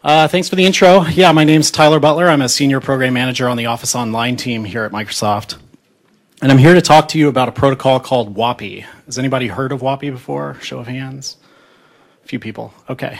Thanks for the intro. Yeah, my name's Tyler Butler. I'm a senior program manager on the Office Online team here at Microsoft. And I'm here to talk to you about a protocol called WAPI. Has anybody heard of WAPI before? Show of hands. A few people. Okay.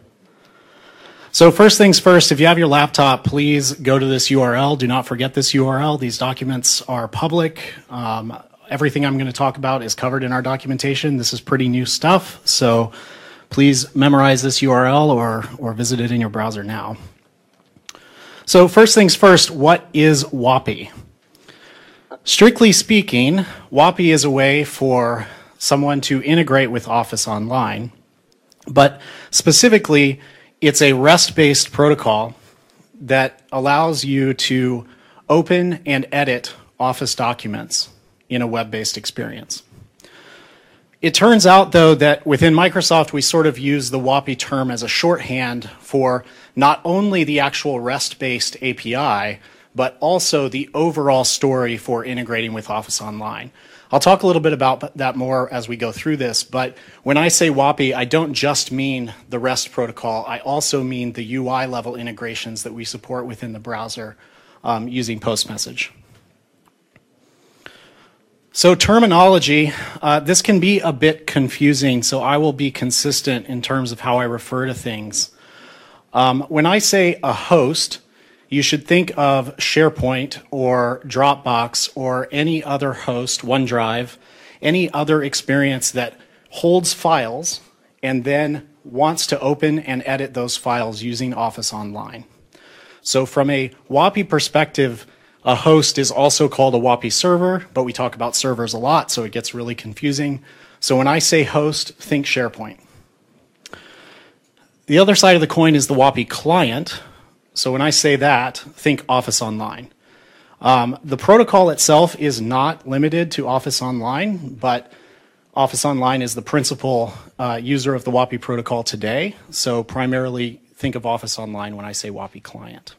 So first things first, if you have your laptop, please go to this URL. Do not forget this URL. These documents are public. Everything I'm going to talk about is covered in our documentation. This is pretty new stuff, so please memorize this URL or visit it in your browser now. So first things first, what is WAPI? Strictly speaking, WAPI is a way for someone to integrate with Office Online, but specifically, it's a REST-based protocol that allows you to open and edit Office documents in a web-based experience. It turns out, though, that within Microsoft, we sort of use the WAPI term as a shorthand for not only the actual REST-based API, but also the overall story for integrating with Office Online. I'll talk a little bit about that more as we go through this, but when I say WAPI, I don't just mean the REST protocol. I also mean the UI level integrations that we support within the browser using PostMessage. So terminology, this can be a bit confusing, so I will be consistent in terms of how I refer to things. When I say a host, you should think of SharePoint or Dropbox or any other host, OneDrive, any other experience that holds files and then wants to open and edit those files using Office Online. So from a WAPI perspective, a host is also called a WAPI server, but we talk about servers a lot, so it gets really confusing. So when I say host, think SharePoint. The other side of the coin is the WAPI client. So when I say that, think Office Online. The protocol itself is not limited to Office Online, but Office Online is the principal user of the WAPI protocol today. So primarily think of Office Online when I say WAPI client.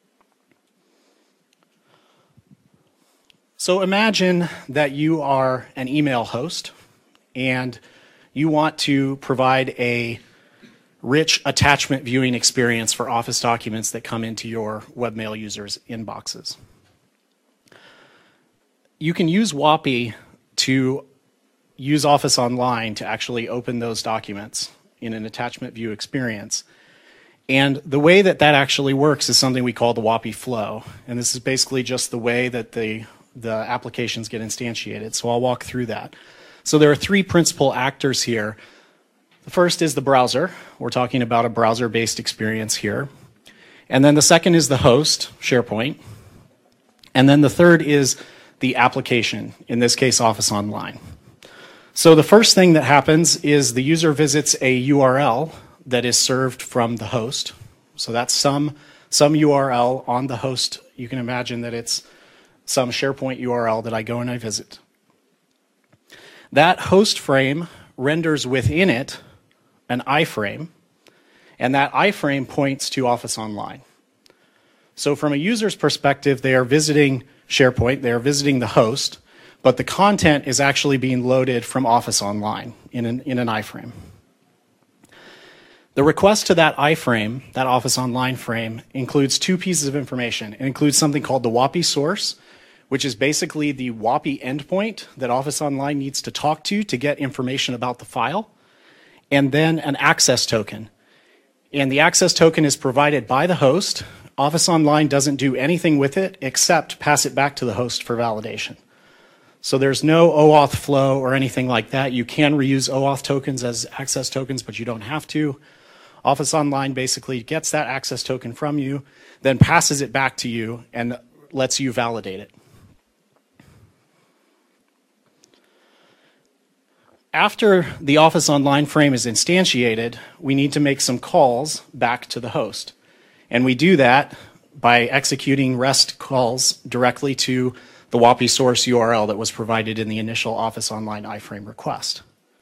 So imagine that you are an email host and you want to provide a rich attachment viewing experience for Office documents that come into your webmail users' inboxes. You can use WAPI to use Office Online to actually open those documents in an attachment view experience. And the way that that actually works is something we call the WAPI flow. And this is basically just the way that the applications get instantiated. So I'll walk through that. So there are three principal actors here. The first is the browser. We're talking about a browser-based experience here. And then the second is the host, SharePoint. And then the third is the application, in this case, Office Online. So the first thing that happens is the user visits a URL that is served from the host. So that's some URL on the host. You can imagine that it's some SharePoint URL that I go and I visit. That host frame renders within it an iframe, and that iframe points to Office Online. So from a user's perspective, they are visiting SharePoint, they are visiting the host, but the content is actually being loaded from Office Online in an iframe. The request to that iframe, that Office Online frame, includes two pieces of information. It includes something called the WAPI source, which is basically the WAPI endpoint that Office Online needs to talk to get information about the file, and then an access token. And the access token is provided by the host. Office Online doesn't do anything with it except pass it back to the host for validation. So there's no OAuth flow or anything like that. You can reuse OAuth tokens as access tokens, but you don't have to. Office Online basically gets that access token from you, then passes it back to you and lets you validate it. After the Office Online frame is instantiated, we need to make some calls back to the host. And we do that by executing REST calls directly to the WAPI source URL that was provided in the initial Office Online iframe request.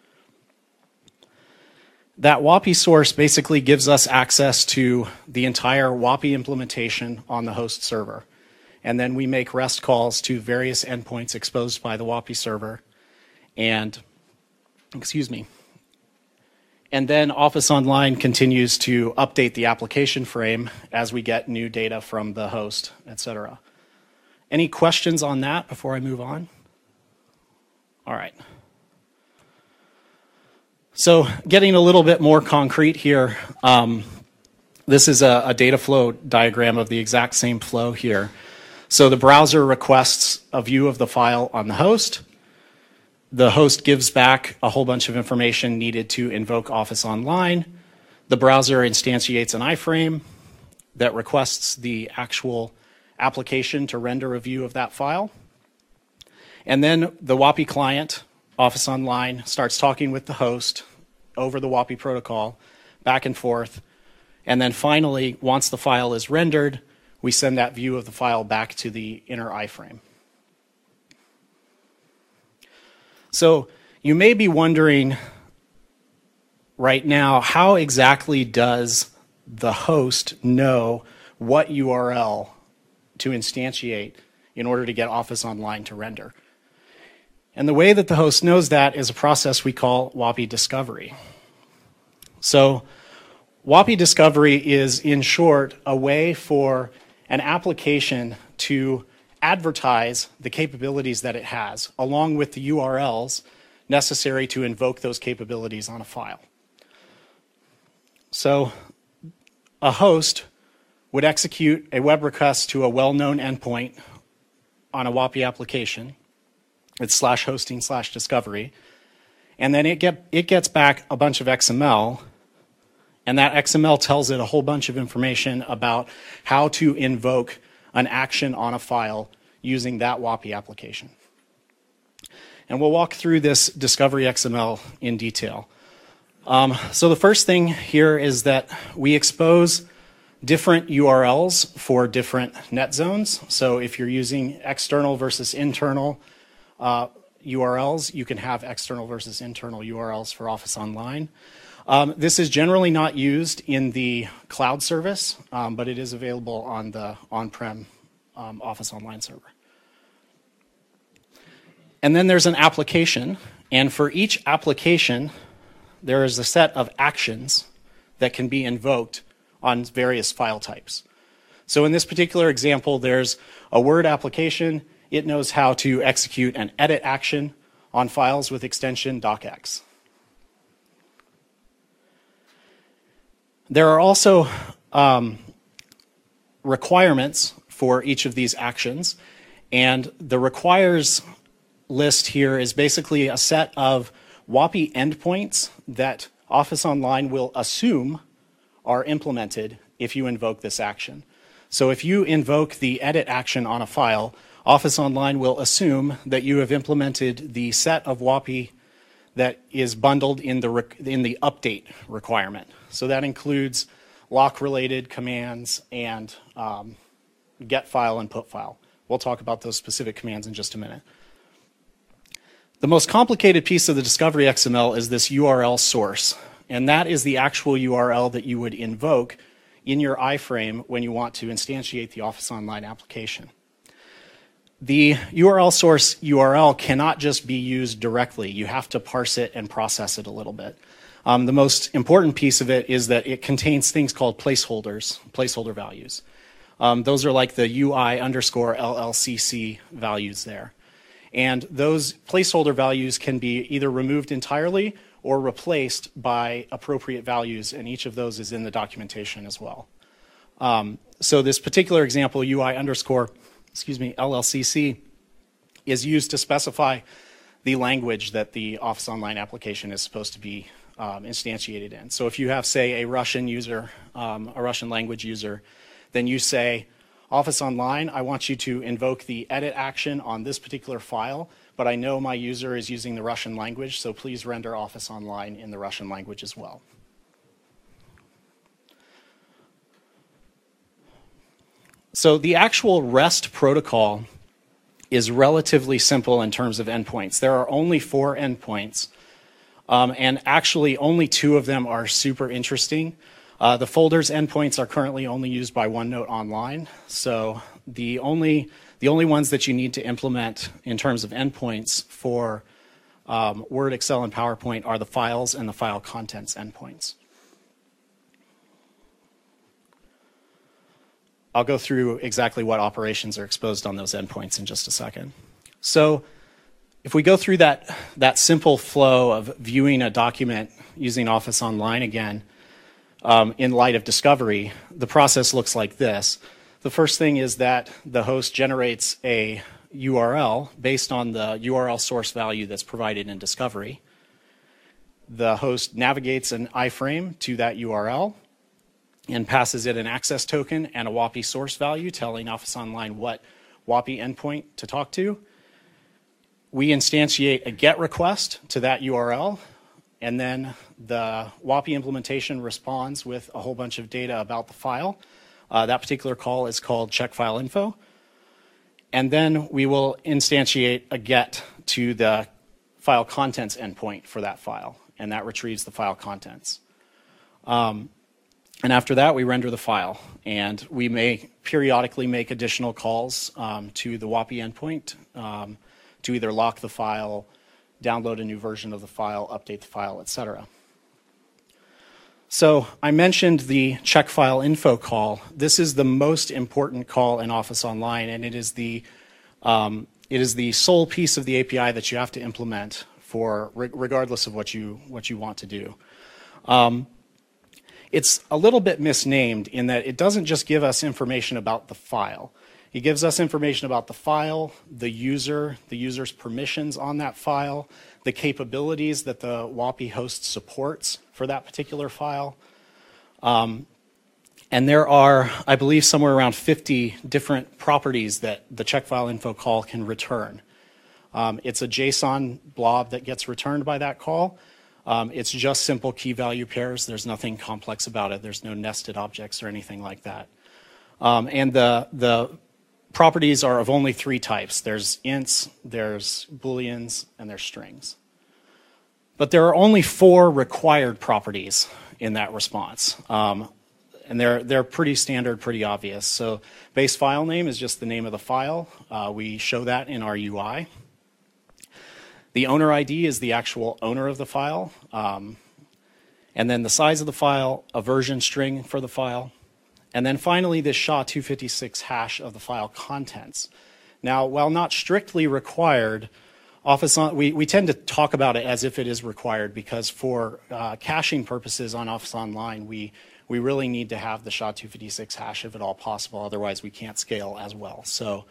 That WAPI source basically gives us access to the entire WAPI implementation on the host server. And then we make REST calls to various endpoints exposed by the WAPI server and And then Office Online continues to update the application frame as we get new data from the host, etc. Any questions on that before I move on? All right. So getting a little bit more concrete here, this is a data flow diagram of the exact same flow here. So the browser requests a view of the file on the host. The host gives back a whole bunch of information needed to invoke Office Online. The browser instantiates an iframe that requests the actual application to render a view of that file. And then the WAPI client, Office Online, starts talking with the host over the WAPI protocol, back and forth. And then finally, once the file is rendered, we send that view of the file back to the inner iframe. So you may be wondering right now, how exactly does the host know what URL to instantiate in order to get Office Online to render? And the way that the host knows that is a process we call WAPI discovery. So WAPI discovery is, in short, a way for an application to advertise the capabilities that it has, along with the URLs necessary to invoke those capabilities on a file. So a host would execute a web request to a well-known endpoint on a WAPI application. It's /hosting/discovery. And then it gets back a bunch of XML, and that XML tells it a whole bunch of information about how to invoke an action on a file using that WAPI application. And we'll walk through this discovery XML in detail. So the first thing here is that we expose different URLs for different net zones. So if you're using external versus internal URLs, you can have external versus internal URLs for Office Online. This is generally not used in the cloud service, but it is available on the on-prem Office Online server. And then there's an application, and for each application, there is a set of actions that can be invoked on various file types. So in this particular example, there's a Word application. It knows how to execute an edit action on files with extension docx. There are also requirements for each of these actions, and the requires list here is basically a set of WAPI endpoints that Office Online will assume are implemented if you invoke this action. So if you invoke the edit action on a file, Office Online will assume that you have implemented the set of WAPI that is bundled in the update requirement. So that includes lock-related commands and get file and put file. We'll talk about those specific commands in just a minute. The most complicated piece of the discovery XML is this URL source, and that is the actual URL that you would invoke in your iframe when you want to instantiate the Office Online application. The URL source URL cannot just be used directly. You have to parse it and process it a little bit. The most important piece of it is that it contains things called placeholder values. Those are like the UI_LLCC values there. And those placeholder values can be either removed entirely or replaced by appropriate values, and each of those is in the documentation as well. So this particular example, UI_LLCC, is used to specify the language that the Office Online application is supposed to be instantiated in. So if you have, say, a Russian user, a Russian language user, then you say, Office Online, I want you to invoke the edit action on this particular file, but I know my user is using the Russian language, so please render Office Online in the Russian language as well. So the actual REST protocol is relatively simple in terms of endpoints. There are only 4 endpoints, and actually only 2 of them are super interesting. The folders endpoints are currently only used by OneNote Online, so the only ones that you need to implement in terms of endpoints for Word, Excel, and PowerPoint are the files and the file contents endpoints. I'll go through exactly what operations are exposed on those endpoints in just a second. So if we go through that simple flow of viewing a document using Office Online again, in light of discovery, the process looks like this. The first thing is that the host generates a URL based on the URL source value that's provided in discovery. The host navigates an iframe to that URL and passes it an access token and a WAPI source value telling Office Online what WAPI endpoint to talk to. We instantiate a GET request to that URL, and then the WAPI implementation responds with a whole bunch of data about the file. That particular call is called check file info. And then we will instantiate a GET to the file contents endpoint for that file, and that retrieves the file contents. And after that, we render the file, and we may periodically make additional calls to the WAPI endpoint to either lock the file, download a new version of the file, update the file, etc. So I mentioned the check file info call. This is the most important call in Office Online, and it is the sole piece of the API that you have to implement for regardless of what you want to do. It's a little bit misnamed in that it doesn't just give us information about the file. It gives us information about the file, the user's permissions on that file, the capabilities that the WAPI host supports for that particular file. And there are, I believe, somewhere around 50 different properties that the check file info call can return. It's a JSON blob that gets returned by that call. It's just simple key value pairs. There's nothing complex about it. There's no nested objects or anything like that. And the properties are of only 3 types. There's ints, there's booleans, and there's strings. But there are only 4 required properties in that response. And they're pretty standard, pretty obvious. So base file name is just the name of the file. We show that in our UI. The owner ID is the actual owner of the file. And then the size of the file, a version string for the file. And then finally, this SHA-256 hash of the file contents. Now, while not strictly required, we tend to talk about it as if it is required because for caching purposes on Office Online, we really need to have the SHA-256 hash if at all possible. Otherwise, we can't scale as well. So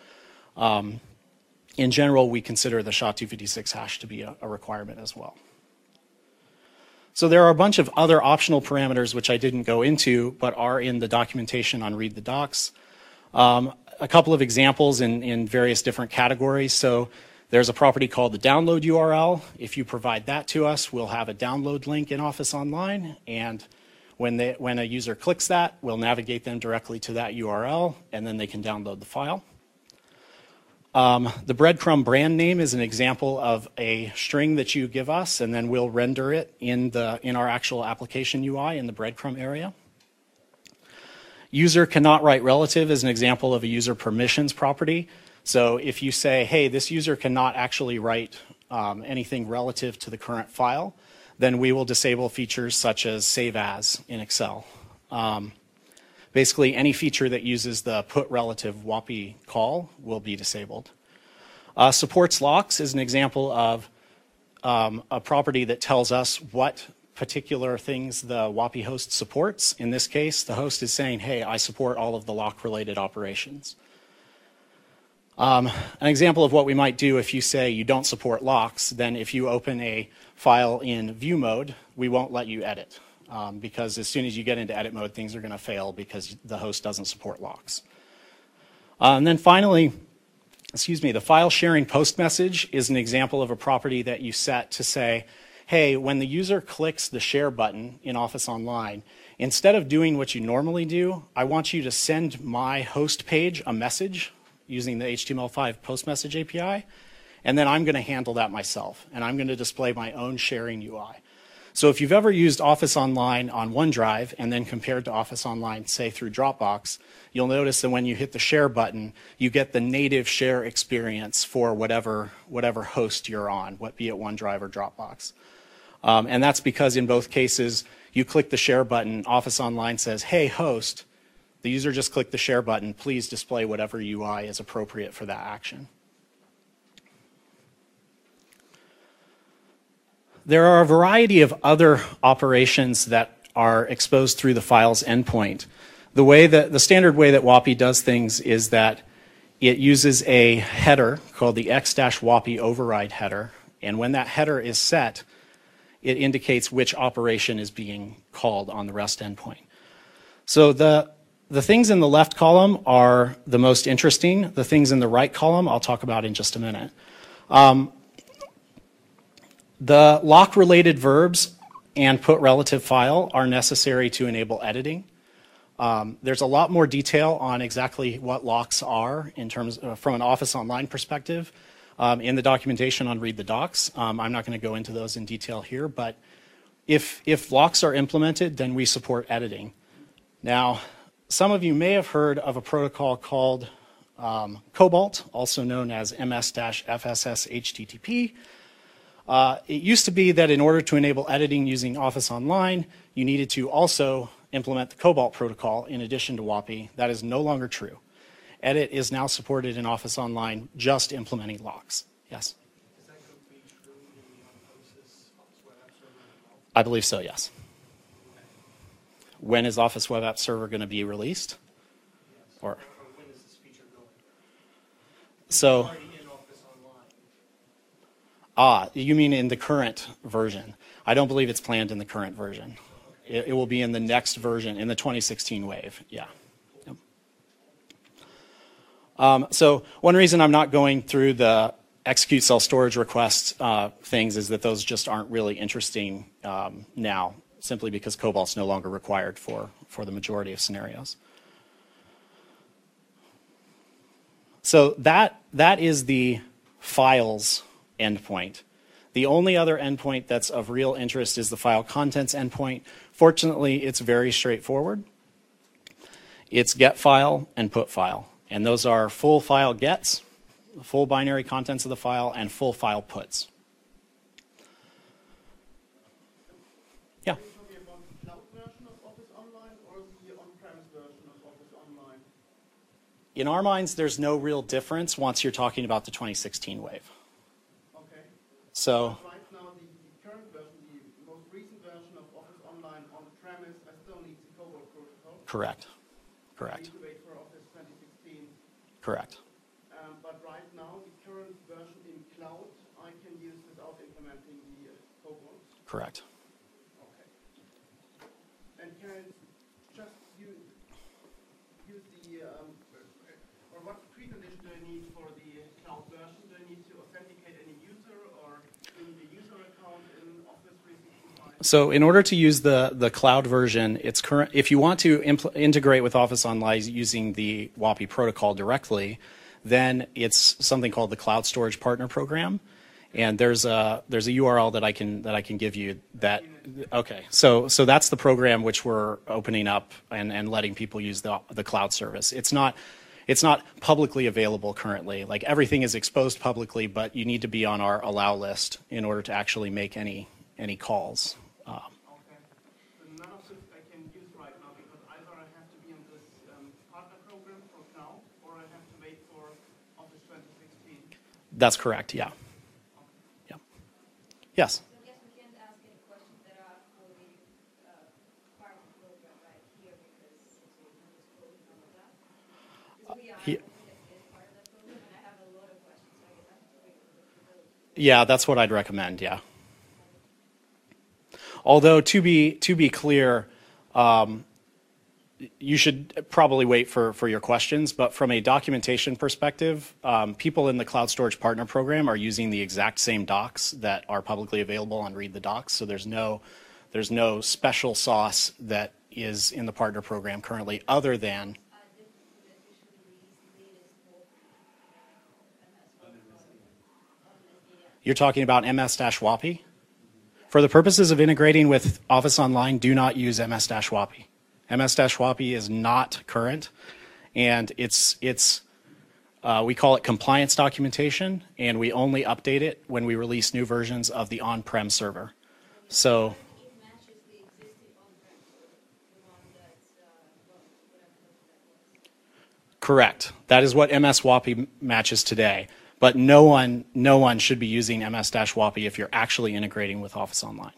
in general, we consider the SHA-256 hash to be a requirement as well. So there are a bunch of other optional parameters which I didn't go into, but are in the documentation on Read the Docs. A couple of examples in various different categories. So there's a property called the download URL. If you provide that to us, we'll have a download link in Office Online, and when a user clicks that, we'll navigate them directly to that URL, and then they can download the file. The breadcrumb brand name is an example of a string that you give us, and then we'll render it in our actual application UI in the breadcrumb area. User cannot write relative is an example of a user permissions property. So if you say, hey, this user cannot actually write anything relative to the current file, then we will disable features such as save as in Excel. Basically, any feature that uses the put relative WAPI call will be disabled. Supports locks is an example of a property that tells us what particular things the WAPI host supports. In this case, the host is saying, hey, I support all of the lock-related operations. An example of what we might do if you say you don't support locks, then if you open a file in view mode, we won't let you edit. Because as soon as you get into edit mode, things are going to fail because the host doesn't support locks. And then finally, the file sharing post message is an example of a property that you set to say, hey, when the user clicks the share button in Office Online, instead of doing what you normally do, I want you to send my host page a message using the HTML5 post message API, and then I'm going to handle that myself, and I'm going to display my own sharing UI. So if you've ever used Office Online on OneDrive and then compared to Office Online, say through Dropbox, you'll notice that when you hit the share button, you get the native share experience for whatever host you're on, be it OneDrive or Dropbox. And that's because in both cases, you click the share button, Office Online says, hey, host. The user just clicked the share button. Please display whatever UI is appropriate for that action. There are a variety of other operations that are exposed through the files endpoint. The standard way that WAPI does things is that it uses a header called the x-WAPI override header. And when that header is set, it indicates which operation is being called on the REST endpoint. So the things in the left column are the most interesting. The things in the right column I'll talk about in just a minute. The lock-related verbs and put relative file are necessary to enable editing. There's a lot more detail on exactly what locks are in terms from an Office Online perspective in the documentation on Read the Docs. I'm not going to go into those in detail here, but if locks are implemented, then we support editing. Now, some of you may have heard of a protocol called Cobalt, also known as MS-FSS-HTTP. It used to be that in order to enable editing using Office Online, you needed to also implement the Cobalt protocol in addition to WAPI. That is no longer true. Edit is now supported in Office Online, just implementing locks. Yes? Is that going to be true in the on-premises Office Web App Server as well? I believe so, yes. When is Office Web App Server going to be released? Yes. Or when is this feature going? So, It's already in Office Online. you mean in the current version? I don't believe it's planned in the current version. It will be in the next version, in the 2016 wave, yeah. Yep. So one reason I'm not going through the execute cell storage request things is that those just aren't really interesting now, simply because Cobalt's no longer required for the majority of scenarios. So that is the files endpoint. The only other endpoint that's of real interest is the file contents endpoint. Fortunately, it's very straightforward. It's get file and put file. And those are full file gets, full binary contents of the file, and full file puts. Yeah? Are you talking about the cloud version of Office Online or the on-premise version of Office Online? In our minds, there's no real difference once you're talking about the 2016 wave. Okay. So, Right now, the current version, the most recent version of Office Online on-premise, I still need the Cobalt protocol. correct. I Correct. need to wait for Office 2016. Correct. But right now, the current version in cloud, I can use without implementing the Cobalt. Correct. Okay. And can I just use the, or what precondition do I need for the cloud version? Do I need to authenticate any user or do I need a user account in Office 365? So in order to use the cloud version, it's current. If you want to integrate with Office Online using the WAPI protocol directly, then it's something called the Cloud Storage Partner Program, and there's a URL that I can give you. That okay. So that's the program which we're opening up and letting people use the cloud service. It's not publicly available currently. Like everything is exposed publicly, but you need to be on our allow list in order to actually make any calls. Okay. So none of this I can use right now because either I have to be on this partner program for now or I have to wait for Office 2016. That's correct. Yeah. Yeah. Yes. I guess we can't ask any questions that are fully part of the program right here because since we have this coding and all of that. Because we are, He- I don't think it is part of that program and I have a lot of questions, so I guess I have to wait for those. Yeah, that's what I'd recommend. Yeah. Although to be clear, you should probably wait for your questions. But from a documentation perspective, people in the Cloud Storage Partner Program are using the exact same docs that are publicly available on Read the Docs. So there's no special sauce that is in the partner program currently, other than you're talking about MS-WAPI. For the purposes of integrating with Office Online, do not use MS-WAPI. MS-WAPI is not current, and we call it compliance documentation, and we only update it when we release new versions of the on-prem server. So It matches the existing on-prem, the one that's, whatever that was. correct. That is what MS-WAPI matches today. But no one should be using MS-WAPI if you're actually integrating with Office Online.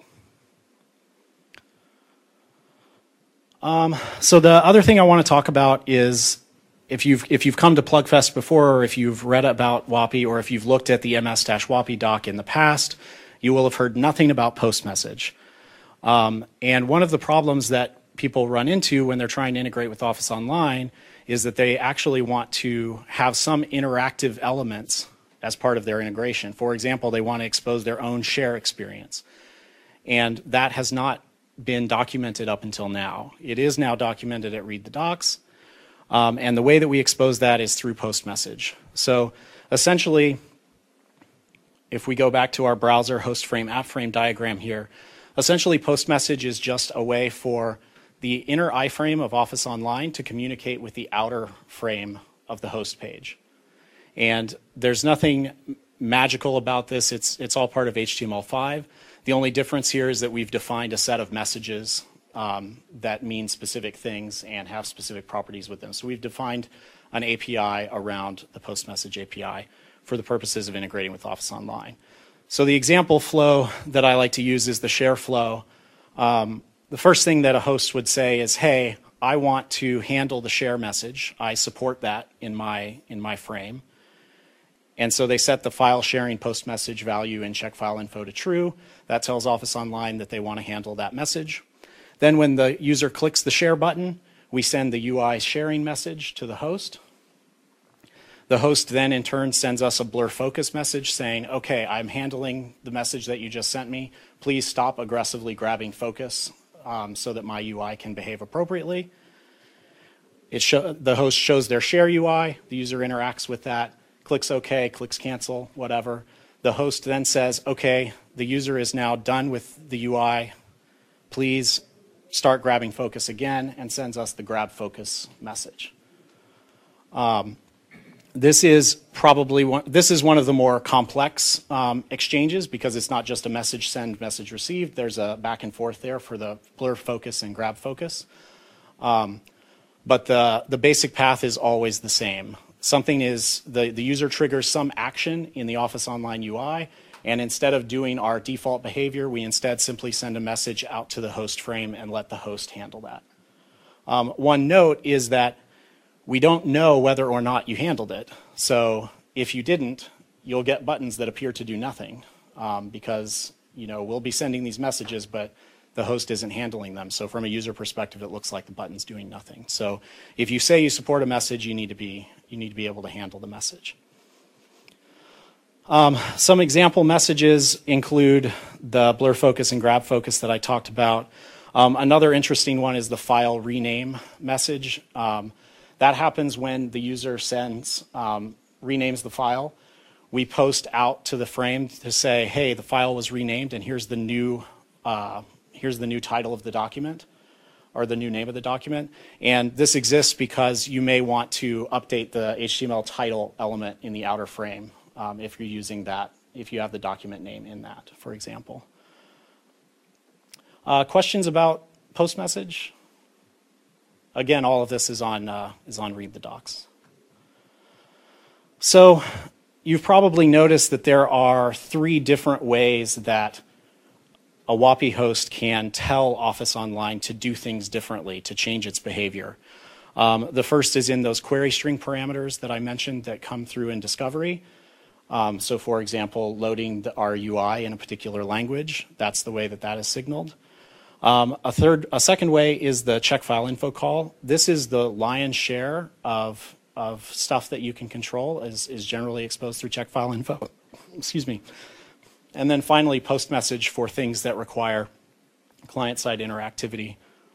So the other thing I want to talk about is if you've come to PlugFest before, or if you've read about WAPI, or if you've looked at the MS-WAPI doc in the past, you will have heard nothing about post message. And one of the problems that people run into when they're trying to integrate with Office Online is that they actually want to have some interactive elements as part of their integration. For example, they want to expose their own share experience. And that has not been documented up until now. It is now documented at Read the Docs. And the way that we expose that is through post message. So essentially, if we go back to our browser host frame app frame diagram here, essentially post message is just a way for the inner iframe of Office Online to communicate with the outer frame of the host page. And there's nothing magical about this. It's all part of HTML5. The only difference here is that we've defined a set of messages that mean specific things and have specific properties with them. So we've defined an API around the post message API for the purposes of integrating with Office Online. So the example flow that I like to use is the share flow. The first thing that a host would say is, hey, I want to handle the share message. I support that in my frame. And so they set the file sharing post message value in check file info to true. That tells Office Online that they want to handle that message. Then when the user clicks the share button, we send the UI sharing message to the host. The host then in turn sends us a blur focus message saying, okay, I'm handling the message that you just sent me. Please stop aggressively grabbing focus so that my UI can behave appropriately. The host shows their share UI. The user interacts with that, clicks OK, clicks cancel, whatever. The host then says, okay, the user is now done with the UI. Please start grabbing focus again, and sends us the grab focus message. This is one of the more complex exchanges because it's not just a message send, message received. There's a back and forth there for the blur focus and grab focus. But the basic path is always the same. Something is, the user triggers some action in the Office Online UI, and instead of doing our default behavior, we instead simply send a message out to the host frame and let the host handle that. One note is that we don't know whether or not you handled it. So if you didn't, you'll get buttons that appear to do nothing because we'll be sending these messages, but the host isn't handling them. So from a user perspective, it looks like the button's doing nothing. So if you say you support a message, you need to be able to handle the message. Some example messages include the blur focus and grab focus that I talked about. Another interesting one is the file rename message. That happens when the user renames the file. We post out to the frame to say, hey, the file was renamed and here's the new title of the document, or the new name of the document. And this exists because you may want to update the HTML title element in the outer frame if you're using that, if you have the document name in that, for example. Questions about post message? Again, all of this is on Read the Docs. So you've probably noticed that there are 3 different ways that a WAPI host can tell Office Online to do things differently, to change its behavior. The first is in those query string parameters that I mentioned that come through in Discovery. So for example, loading our UI in a particular language, that's the way that is signaled. A second way is the check file info call. This is the lion's share of stuff that you can control, is generally exposed through check file info. Excuse me. And then finally, post message for things that require client-side interactivity.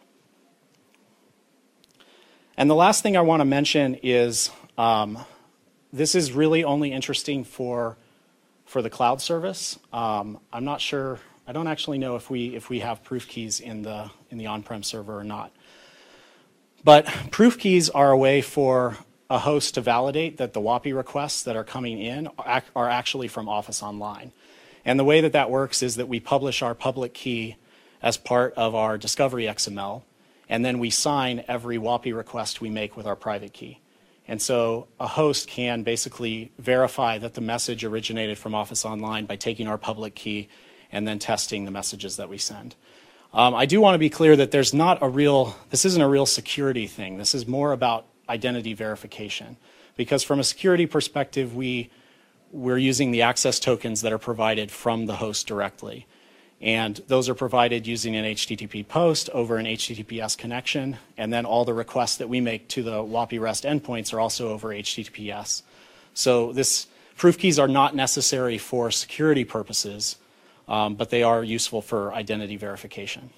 And the last thing I want to mention is this is really only interesting for the cloud service. I'm not sure I don't actually know if we have proof keys in the on-prem server or not. But proof keys are a way for a host to validate that the WAPI requests that are coming in are actually from Office Online. And the way that that works is that we publish our public key as part of our discovery XML, and then we sign every WAPI request we make with our private key. And so a host can basically verify that the message originated from Office Online by taking our public key and then testing the messages that we send. I do want to be clear that this isn't a real security thing. This is more about identity verification. Because from a security perspective, we're using the access tokens that are provided from the host directly. And those are provided using an HTTP post over an HTTPS connection, and then all the requests that we make to the WAPI REST endpoints are also over HTTPS. So proof keys are not necessary for security purposes, but they are useful for identity verification.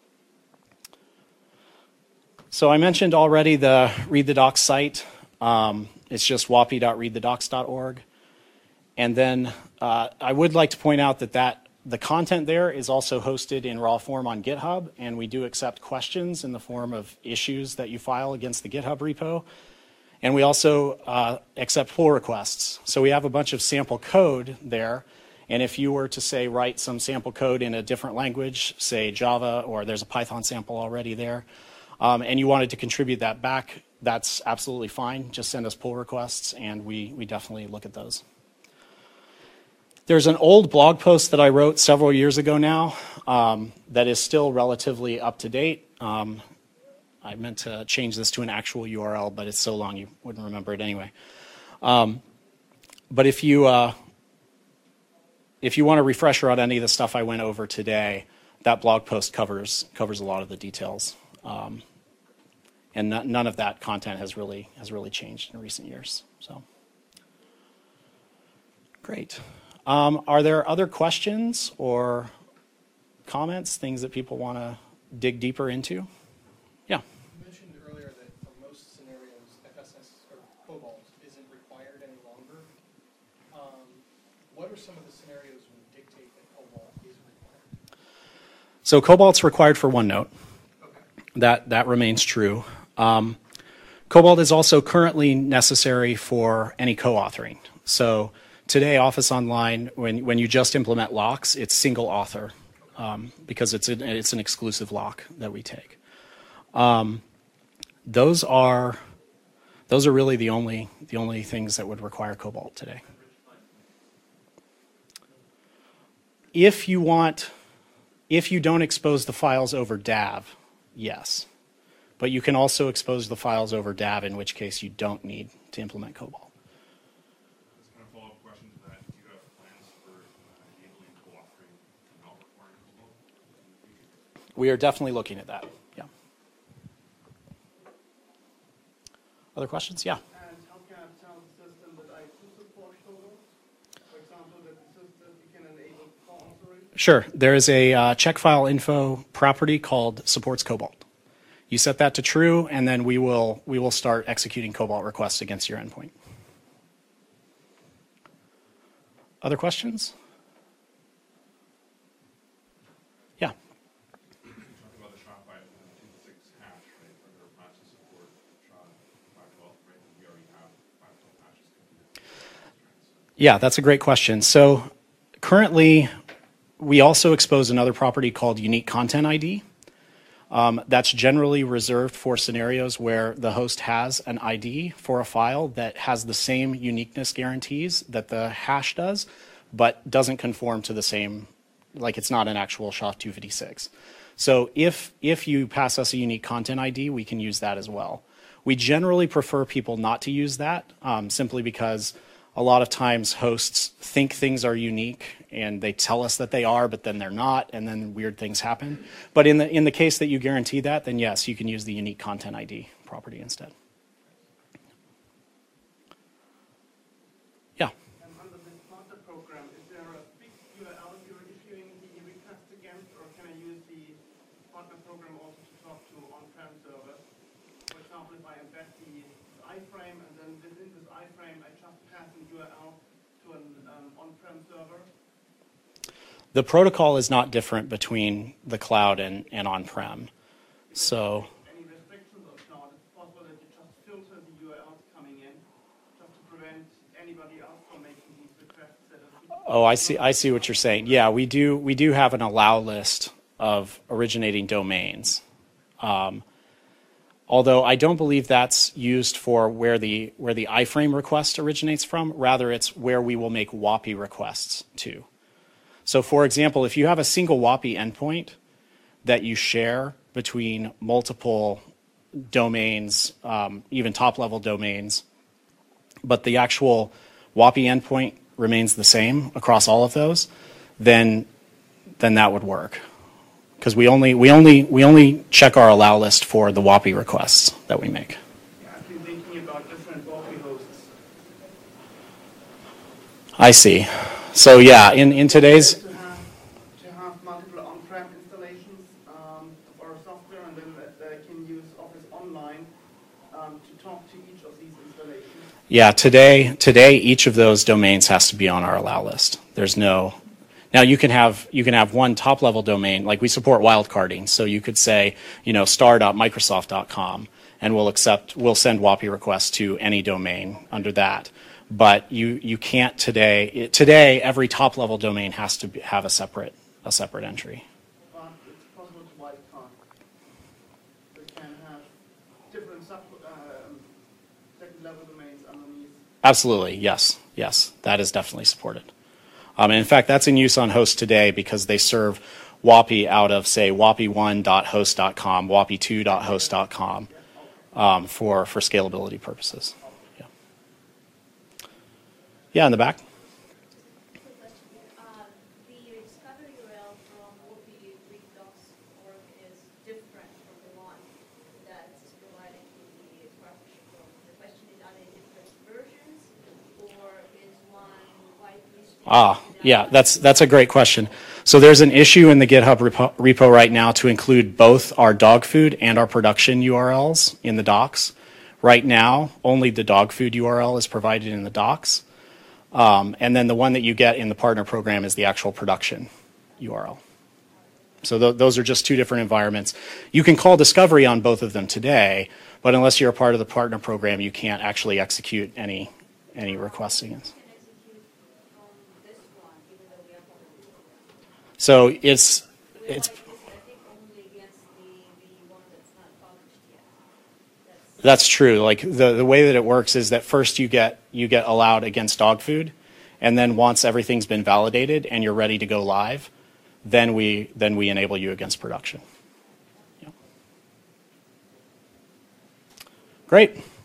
So I mentioned already the Read the Docs site. It's just wapi.readthedocs.org. And then I would like to point out that the content there is also hosted in raw form on GitHub, and we do accept questions in the form of issues that you file against the GitHub repo. And we also accept pull requests. So we have a bunch of sample code there, and if you were to, say, write some sample code in a different language, say Java, or there's a Python sample already there, and you wanted to contribute that back, that's absolutely fine. Just send us pull requests, and we definitely look at those. There's an old blog post that I wrote several years ago now that is still relatively up to date. I meant to change this to an actual URL, but it's so long you wouldn't remember it anyway. But if you want a refresher on any of the stuff I went over today, that blog post covers a lot of the details. And none of that content has really changed in recent years. So, great. Are there other questions or comments, things that people want to dig deeper into? Yeah. You mentioned earlier that for most scenarios, FSS or Cobalt isn't required any longer. What are some of the scenarios that would dictate that Cobalt is required? So Cobalt's required for OneNote. Okay. That remains true. Cobalt is also currently necessary for any co-authoring. So today, Office Online, when you just implement locks, it's single author because it's an exclusive lock that we take. Those are really the only things that would require Cobalt today. If you don't expose the files over DAV, yes. But you can also expose the files over DAV, in which case you don't need to implement Cobalt. We are definitely looking at that. Yeah. Other questions? Yeah. And how can I tell the system that I do support Cobalt? For example, that the system you can enable co-authoring? Sure. There is a check file info property called supports Cobalt. You set that to true, and then we will start executing Cobalt requests against your endpoint. Other questions? Yeah. You talked about the SHA-526 hash, right? Are there plans to support SHA-512, right? We already have 512 hashes. Yeah, that's a great question. So currently, we also expose another property called unique content ID. That's generally reserved for scenarios where the host has an ID for a file that has the same uniqueness guarantees that the hash does, but doesn't conform to the same, like it's not an actual SHA-256. So if you pass us a unique content ID, we can use that as well. We generally prefer people not to use that, simply because a lot of times hosts think things are unique and they tell us that they are, but then they're not, and then weird things happen. But in the case that you guarantee that, then yes, you can use the unique content ID property instead. Yeah. And under this partner program, is there a fixed URL you're issuing the request against, or can I use the partner program also to talk to on-prem servers? For example, if I embed the iframe, and then within this iframe, I just pass an URL to an on-prem server. The protocol is not different between the cloud and on-prem. So, Any restrictions or not? It's possible that you just filter the URLs coming in just to prevent anybody else from making these requests that are oh, I see what you're saying. Yeah, we do have an allow list of originating domains. Although I don't believe that's used for where the iframe request originates from. Rather, it's where we will make WAPI requests to. So, for example, if you have a single WAPI endpoint that you share between multiple domains, even top-level domains, but the actual WAPI endpoint remains the same across all of those, then that would work. Because we only check our allow list for the WAPI requests that we make. Yeah, I've been thinking about different WAPI hosts. I see. So yeah, in today's To have multiple on-prem installations of our software, and then they can use Office Online to talk to each of these installations. yeah today each of those domains has to be on our allow list. There's no. Now you can have one top level domain, like we support wildcarding, so you could say, star.microsoft.com, and we'll send WAPI requests to any domain under that. But you can't today. Today every top level domain has to have a separate entry. But it's possible to wildcard. We can have different second level domains underneath. Absolutely, yes, that is definitely supported. And in fact, that's in use on host today because they serve WAPI out of, say, wapi1.host.com, wapi2.host.com for scalability purposes. Yeah, in the back. Quick question here. The discovery URL from WAPI-docs.org is different from the one that's provided to the partnership group. The question is, are they different versions, or is one widely Yeah, that's a great question. So there's an issue in the GitHub repo right now to include both our dog food and our production URLs in the docs. Right now, only the dog food URL is provided in the docs. And then the one that you get in the partner program is the actual production URL. So those are just two different environments. You can call discovery on both of them today, but unless you're a part of the partner program, you can't actually execute any requesting. So it's I think only against the one that's not published yet. that's true. Like the way that it works is that first you get allowed against dog food, and then once everything's been validated and you're ready to go live, then we enable you against production. Yeah. Great.